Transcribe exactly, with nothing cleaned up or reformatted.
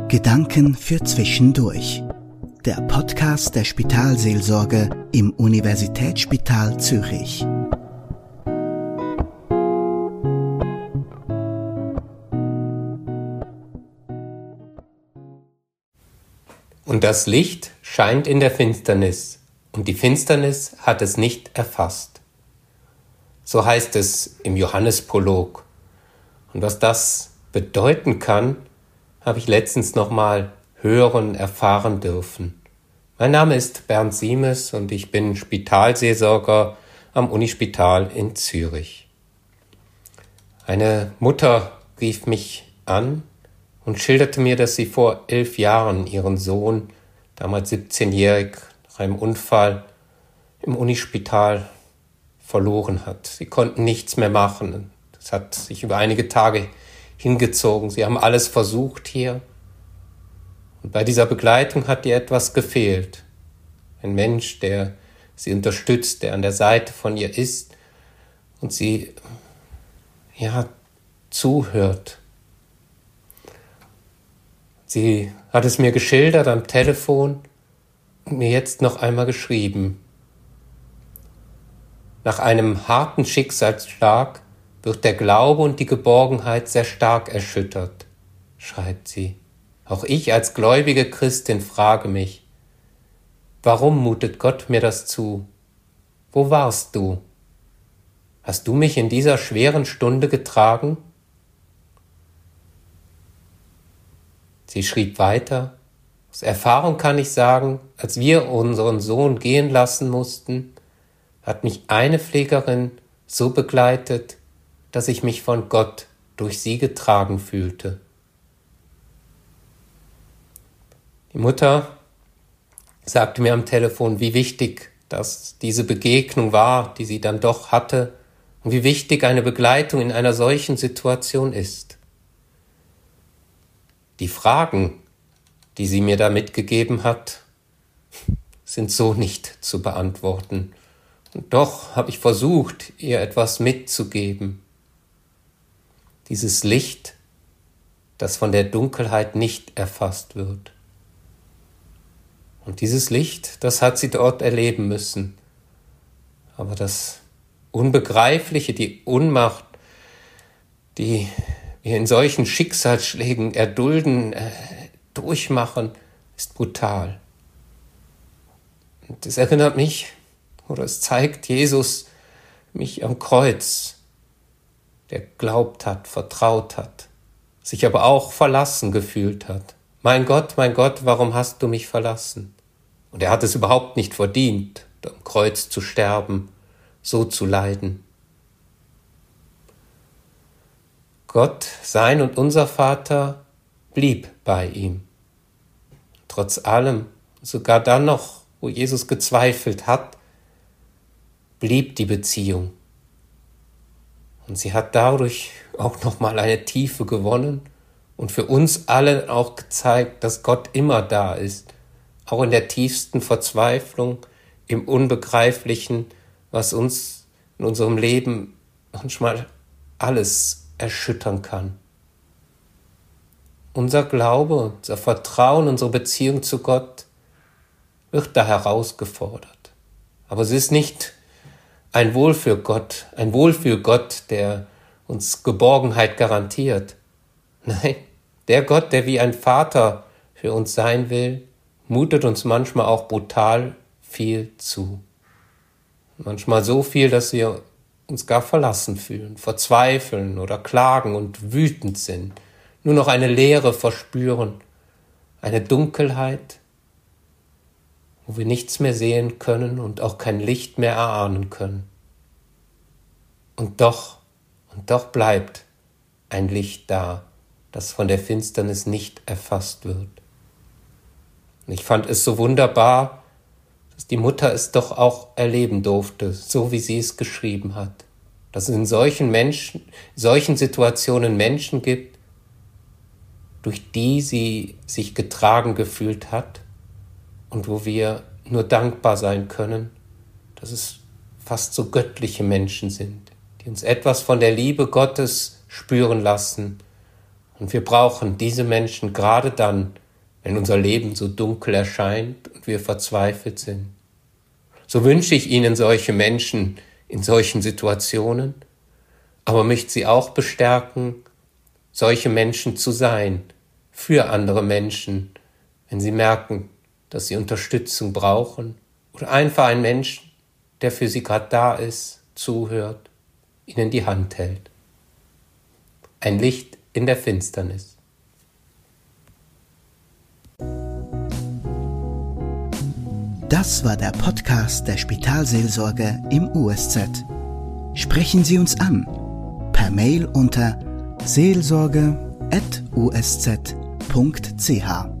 Gedanken für Zwischendurch. Der Podcast der Spitalseelsorge im Universitätsspital Zürich. Und das Licht scheint in der Finsternis, und die Finsternis hat es nicht erfasst. So heißt es im Johannesprolog. Und was das bedeuten kann, habe ich letztens nochmal hören, erfahren dürfen. Mein Name ist Bernd Siemes und ich bin Spitalseelsorger am Unispital in Zürich. Eine Mutter rief mich an und schilderte mir, dass sie vor elf Jahren ihren Sohn, damals siebzehnjährig, nach einem Unfall im Unispital verloren hat. Sie konnten nichts mehr machen. Das hat sich über einige Tage hingezogen. Sie haben alles versucht hier. Und bei dieser Begleitung hat ihr etwas gefehlt. Ein Mensch, der sie unterstützt, der an der Seite von ihr ist und sie, ja, zuhört. Sie hat es mir geschildert am Telefon und mir jetzt noch einmal geschrieben. Nach einem harten Schicksalsschlag wird der Glaube und die Geborgenheit sehr stark erschüttert, schreibt sie. Auch ich als gläubige Christin frage mich, warum mutet Gott mir das zu? Wo warst du? Hast du mich in dieser schweren Stunde getragen? Sie schrieb weiter, aus Erfahrung kann ich sagen, als wir unseren Sohn gehen lassen mussten, hat mich eine Pflegerin so begleitet, dass ich mich von Gott durch sie getragen fühlte. Die Mutter sagte mir am Telefon, wie wichtig das diese Begegnung war, die sie dann doch hatte, und wie wichtig eine Begleitung in einer solchen Situation ist. Die Fragen, die sie mir da mitgegeben hat, sind so nicht zu beantworten. Und doch habe ich versucht, ihr etwas mitzugeben. Dieses Licht, das von der Dunkelheit nicht erfasst wird. Und dieses Licht, das hat sie dort erleben müssen. Aber das Unbegreifliche, die Unmacht, die wir in solchen Schicksalsschlägen erdulden, äh, durchmachen, ist brutal. Und es erinnert mich, oder es zeigt Jesus mich am Kreuz, der glaubt hat, vertraut hat, sich aber auch verlassen gefühlt hat. Mein Gott, mein Gott, warum hast du mich verlassen? Und er hat es überhaupt nicht verdient, am Kreuz zu sterben, so zu leiden. Gott, sein und unser Vater, blieb bei ihm. Trotz allem, sogar dann noch, wo Jesus gezweifelt hat, blieb die Beziehung. Und sie hat dadurch auch nochmal eine Tiefe gewonnen und für uns alle auch gezeigt, dass Gott immer da ist, auch in der tiefsten Verzweiflung, im Unbegreiflichen, was uns in unserem Leben manchmal alles erschüttern kann. Unser Glaube, unser Vertrauen, unsere Beziehung zu Gott wird da herausgefordert. Aber es ist nicht ein Wohlfühlgott, ein Wohlfühlgott, der uns Geborgenheit garantiert. Nein, der Gott, der wie ein Vater für uns sein will, mutet uns manchmal auch brutal viel zu. Manchmal so viel, dass wir uns gar verlassen fühlen, verzweifeln oder klagen und wütend sind, nur noch eine Leere verspüren, eine Dunkelheit, wo wir nichts mehr sehen können und auch kein Licht mehr erahnen können. Und doch, und doch bleibt ein Licht da, das von der Finsternis nicht erfasst wird. Und ich fand es so wunderbar, dass die Mutter es doch auch erleben durfte, so wie sie es geschrieben hat. Dass es in solchen Menschen, solchen Situationen Menschen gibt, durch die sie sich getragen gefühlt hat und wo wir nur dankbar sein können, dass es fast so göttliche Menschen sind, die uns etwas von der Liebe Gottes spüren lassen Und wir brauchen diese Menschen gerade dann, wenn unser Leben so dunkel erscheint und wir verzweifelt sind. So wünsche ich Ihnen solche Menschen in solchen Situationen, aber möchte Sie auch bestärken, solche Menschen zu sein für andere Menschen, wenn sie merken, dass sie Unterstützung brauchen oder einfach ein Mensch, der für sie gerade da ist, zuhört, ihnen die Hand hält. Ein Licht in der Finsternis. Das war der Podcast der Spitalseelsorge im U S Z. Sprechen Sie uns an per Mail unter seelsorge at u s z punkt c h.